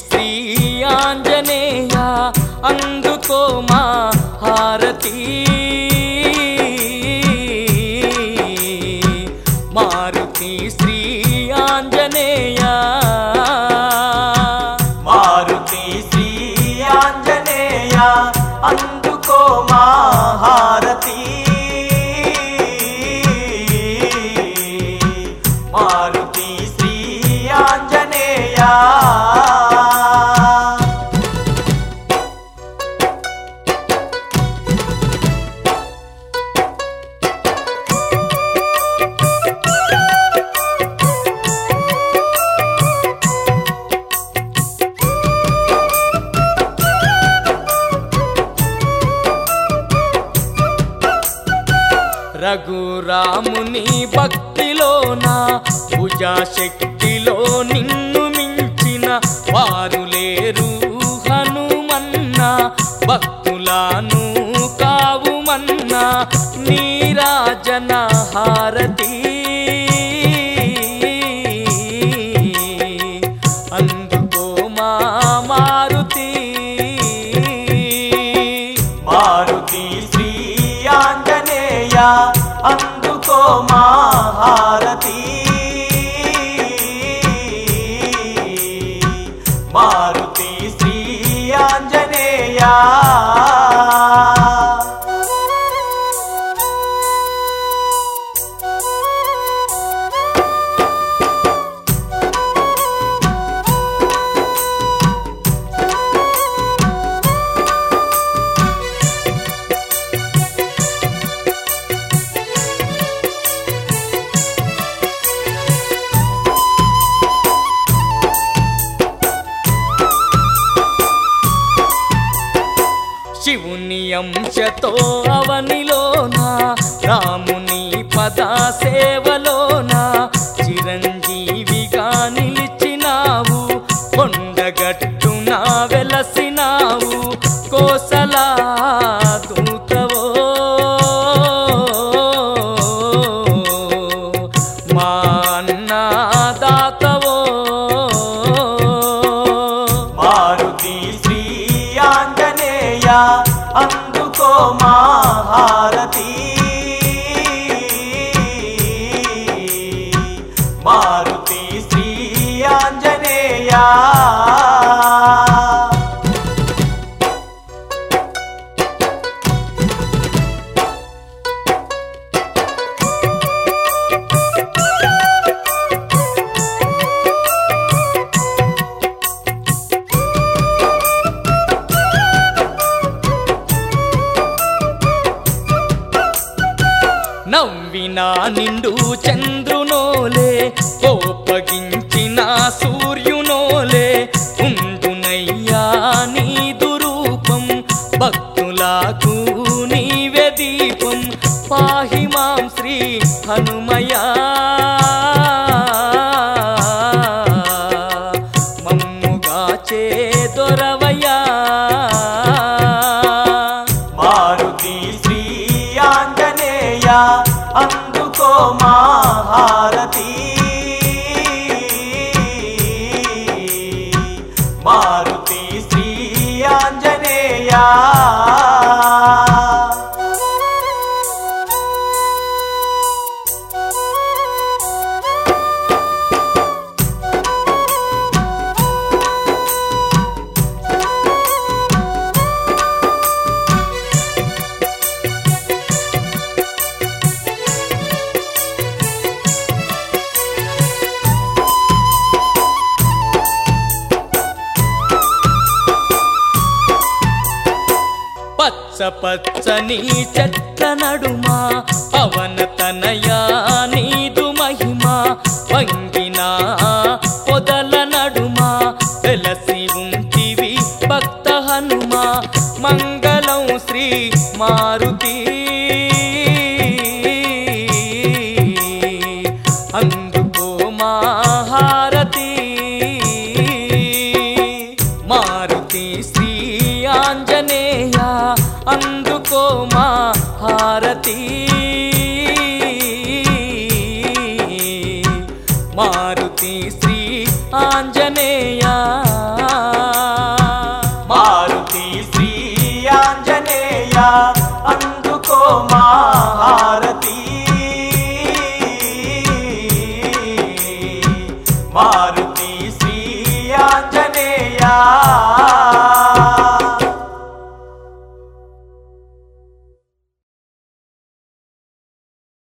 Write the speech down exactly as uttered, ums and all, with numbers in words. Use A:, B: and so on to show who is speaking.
A: శ్రీ ఆంజనేయ అందుకో మా హారతి మారుతి శ్రీ ఆంజనేయ
B: మారుతి శ్రీ ఆంజనేయ అందుకో మా హారతి మారుతి శ్రీ ఆంజనేయ
A: రఘురాముని భక్తిలోన భుజాశక్తిలో నిన్ను మించిన వారు లేరు హనుమన్న భక్తులను కావుమన్న నీరాజన హారతి అందుకో మా మారుతి
B: మారుతి శ్రీ ఆంజనేయ అందుకో మా హారతి మారుతి శ్రీ ఆంజనేయ
A: శివుని అంశతో అవనిలోన రాముని పద సేవలోన చిరంజీవిగా నిలిచినావు కొండగట్టున వెలసినావు కోసలా దూతవో మా అన్నదాతవో
B: మారుతి శ్రీ ఆంజనేయ అందుకో మా హారతి మారుతి శ్రీ ఆంజనేయ
A: నవ్విన నిండు చంద్రునోలే కోపగించిన సూర్యునోలే ఉండునయ్యా నీదు రూపం భక్తులకు నీవే దీపం పాహి మాం శ్రీ హనుమయా మమ్ముగాచే దొరవయ్యా
B: మారుతి శ్రీ ఆంజనేయ అందుకో మా హారతి మారుతి శ్రీ ఆంజనేయ
A: పచ్చ పచ్చని చెట్ల నడుమా పవన తనయా నీదు మహిమా వంగిన పొదల నడుమా వెలసి ఉంటివి భక్త హనుమా మంగళం శ్రీ మారుతి అందుకో మా హారతి మారుతి శ్రీ ఆంజనేయ అందుకో మా హారతి మారుతి శ్రీ ఆంజనేయ
B: మారుతి